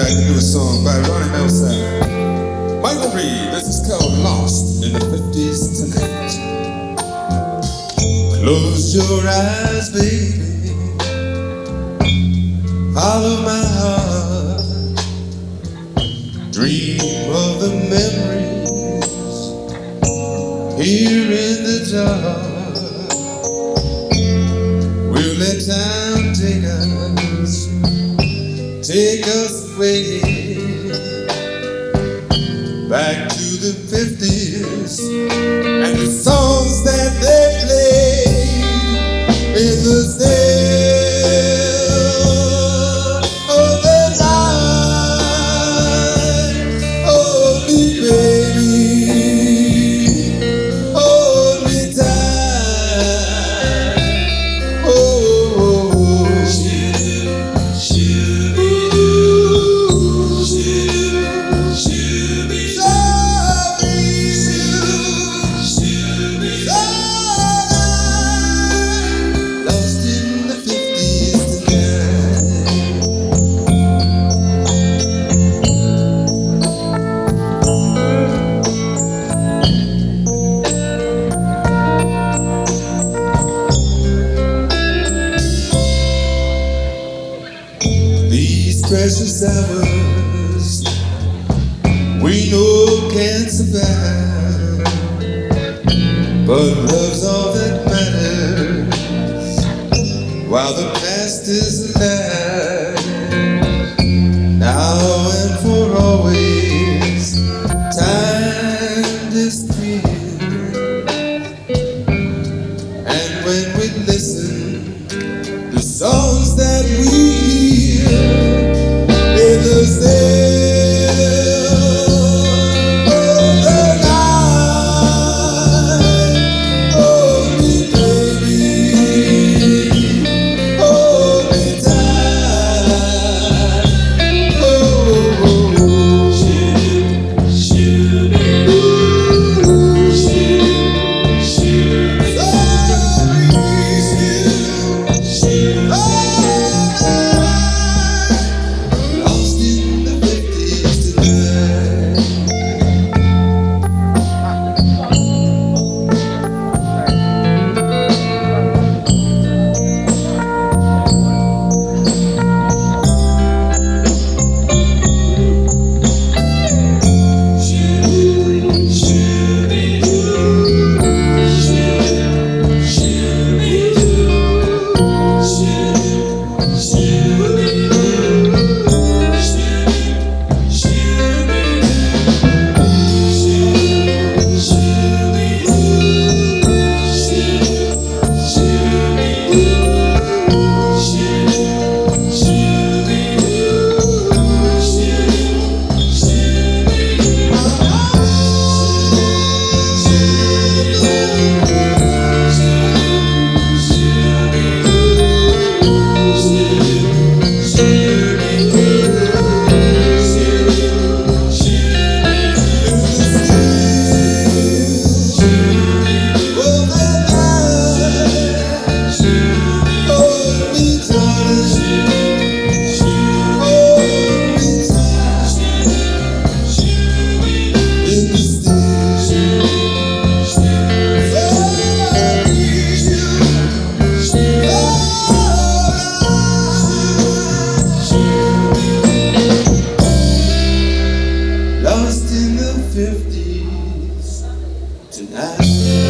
back to do a song by Ronnie Milsap. Michael Reed, this is called Lost in the 50s Tonight. Close your eyes, baby. Follow my heart. Dream of the memories here in the dark. We'll let time take us away back to the 50s and the songs that they played in the still of the night. Hold me, baby, hold me tight. Oh, precious hours we know can't survive, but love's all that matters while the past is alive. Now and for always, time disappears, and when we listen, the songs that we hear in the still of the night. Hold me, baby, hold me tight. Oh, lost in the 50s tonight.